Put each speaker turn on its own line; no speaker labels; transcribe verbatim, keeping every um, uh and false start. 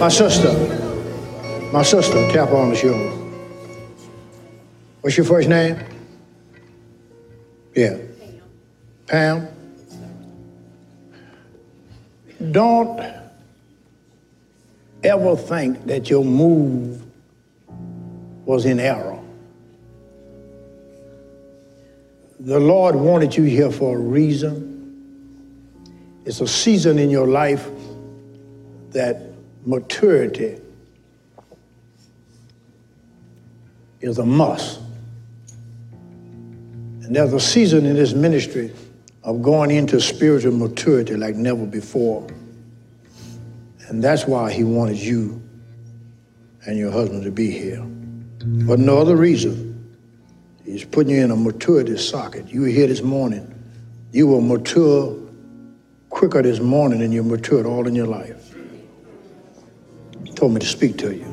My sister, my sister, tap her on the shoulder. What's your first name? Yeah. Pam? Don't ever think that your move was in error. The Lord wanted you here for a reason. It's a season in your life that maturity is a must. And there's a season in this ministry of going into spiritual maturity like never before. And that's why he wanted you and your husband to be here. For no other reason. He's putting you in a maturity socket. You were here this morning. You will mature quicker this morning than you matured all in your life. He told me to speak to you.